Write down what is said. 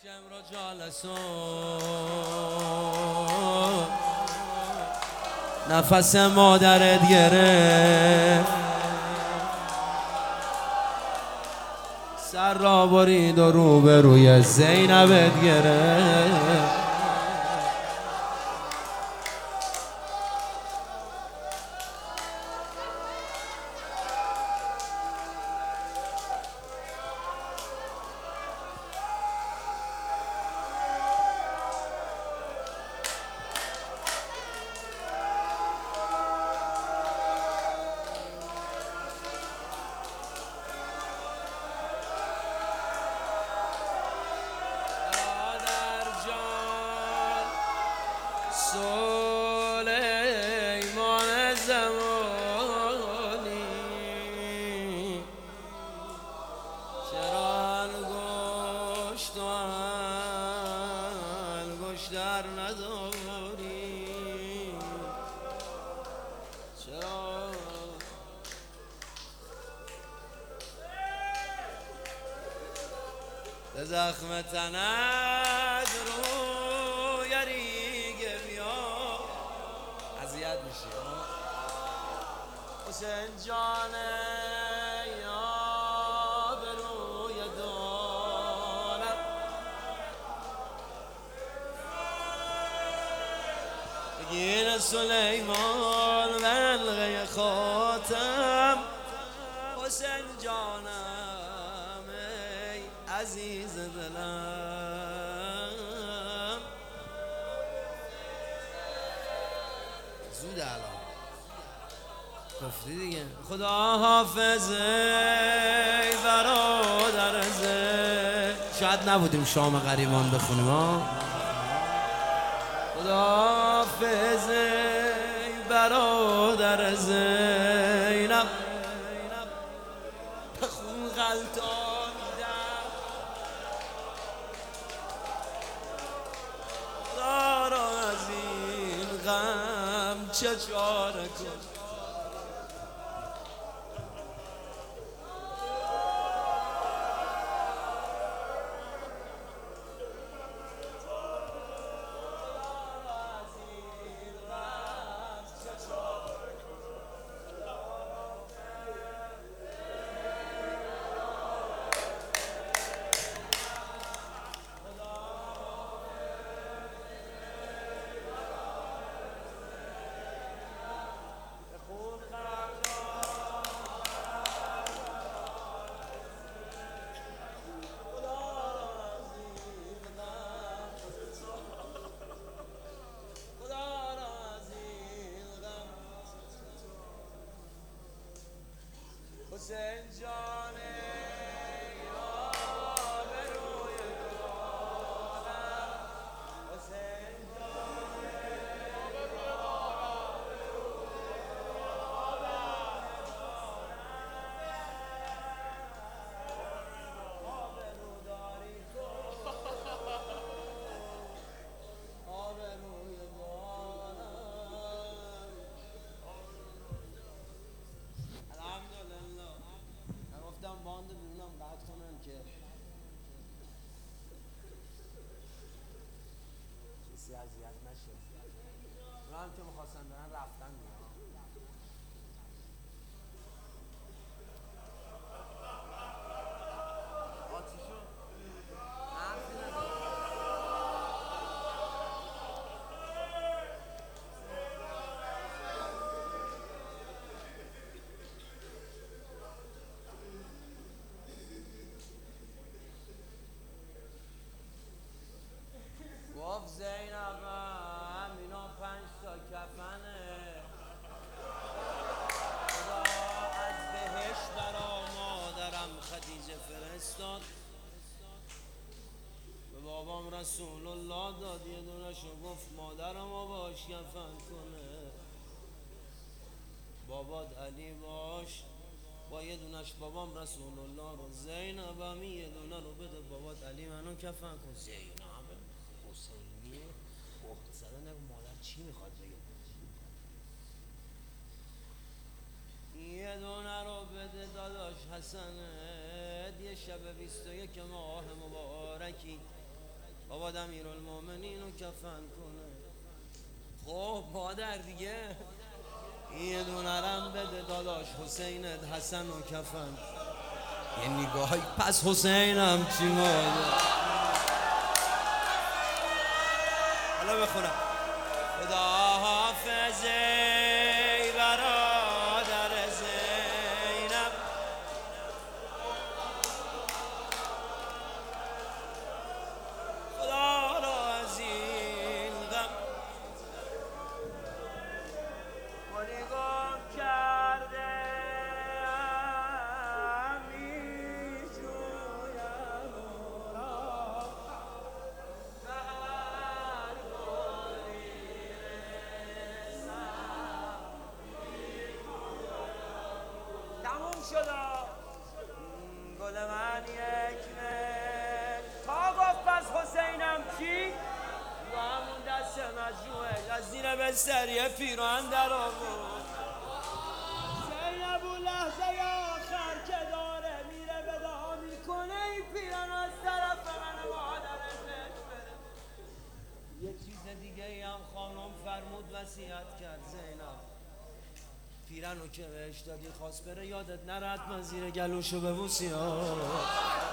را جالسون نفس مادرت گرفت، سر را برید و روبروی زینبت گرفت. سلیمان زمانی چرا انگشت و انگشتر نداری؟ چرا به زخم تنت روی ریگه بیا اذیت میشی حسین جانه یا به روی دولت بگیر سلیمان و حلقه خاتم. حسین جانم ای عزیز دلم، زود الان گفتی دیگه. خدا حافظ ای برادر زین، شاید نبودیم شام غریبان بخونیم ها. خدا حافظ ای برادر زینب، به خون غلطانیدم دارا از این غم چه چاره کن. حسین جانه یا به روی دولت، حسین جانه یا به روی دولت، آبرو داری تو آبروی دولت. الحمدلله گفتم باند بیرونم قطع کنن که کسی اذیت نشه. اونا هم که میخواستن برن رفتن دیگه. آتیشو حرفی نداره. گفت زینبم اینا 5 تا کفنه، خدا از بهشت برا مادرم خدیجه فرستاد، به بابام رسول الله داد، یه دونشو گفت مادرمو باش کفن کنه، بابات علی باش با یه دونش بابام رسول الله رو، زینبم یه دونه رو بده بابات علی منو کفن کن. زینب حسینی بهت زدن مادر چی میخواد بگه؟ یه دونه رو بده داداش حسنت، یه شب 21 ماه مبارکی بابا امیرالمومنین رو کفن کنه. خب مادر دیگه یه دونرم بده داداش حسینت حسن و کفن. یه نگاهی پس حسینم چی ماده. حالا بخونم. خدا حافظ ای برادر زینب، خدا را از این غم و نگاه کرده می جویم را به هر گلی رسم. تموم شد گل من یک مل تا گفت پس حسینم کی و همون دست مجموعه از زیر بستری پیراهن در آورد. زینب اون لحظه آخر که داره میره ودا میکنه این پیراهن از طرف من مادرش بره. یه چیز دیگه ای هم خانم فرمود وصیت کرد زینب، پیرنو که بهش دادی خواست بره یادت نره حتما زیر گلوشو ببوسی.